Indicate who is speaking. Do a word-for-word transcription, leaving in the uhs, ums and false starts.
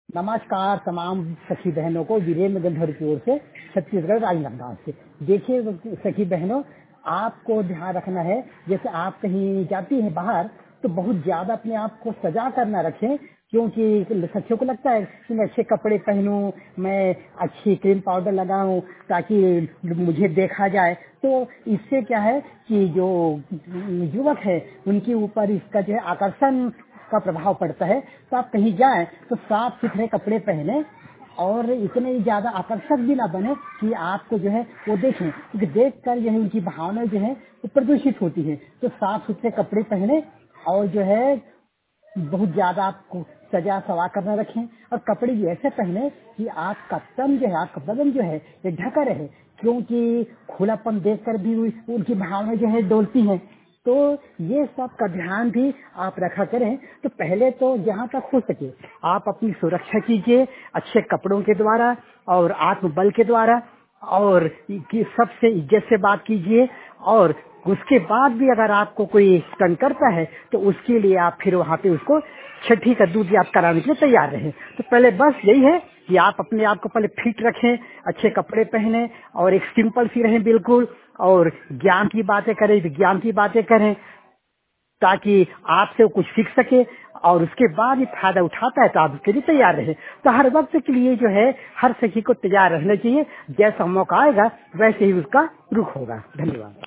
Speaker 1: नमस्कार तमाम सखी बहनों को वीरेंद्र गंधर की ओर से छत्तीसगढ़ राजनांदगांव से। देखिए सखी बहनों, आपको ध्यान रखना है, जैसे आप कहीं जाती हैं बाहर तो बहुत ज्यादा अपने आप को सजा कर ना रखें, क्योंकि सखियों को लगता है कि मैं अच्छे कपड़े पहनूं, मैं अच्छी क्रीम पाउडर लगाऊं ताकि मुझे देखा जाए। तो इससे क्या है कि जो युवक है उनके ऊपर इसका जो है आकर्षण का प्रभाव पड़ता है। तो आप कहीं जाएं तो साफ सुथरे कपड़े पहने और इतने ही ज्यादा आकर्षक भी ना बने कि आपको जो है वो देखें, क्योंकि देख कर जो है उनकी भावनाएं जो है वो प्रदूषित होती है। तो साफ सुथरे कपड़े पहने और जो है बहुत ज्यादा आपको सजा सवा कर न रखें, और कपड़े भी ऐसे पहने कि आपका तन जो है, आपका बदन जो है ये ढका रहे, क्योंकि खुलापन देखकर भी उनकी भावनाएं जो है डोलती हैं। तो ये सब का ध्यान भी आप रखा करें। तो पहले तो जहाँ तक हो सके आप अपनी सुरक्षा कीजिए अच्छे कपड़ों के द्वारा और आत्मबल के द्वारा, और कि सबसे इज्जत से बात कीजिए। और उसके बाद भी अगर आपको कोई तंग करता है तो उसके लिए आप फिर वहाँ पे उसको छठी का दूध याद कराने के लिए तैयार रहें। तो पहले बस यही है कि आप अपने आप को पहले फिट रखें, अच्छे कपड़े पहने और एक सिंपल सी रहें बिल्कुल, और ज्ञान की बातें करें, विज्ञान की बातें करें, ताकि आपसे वो कुछ सीख सके और उसके बाद ही फायदा उठाता है तो आप उसके लिए तैयार रहे। तो हर वक्त के लिए जो है हर सखी को तैयार रहना चाहिए, जैसा मौका आएगा वैसे ही उसका रुख होगा। धन्यवाद।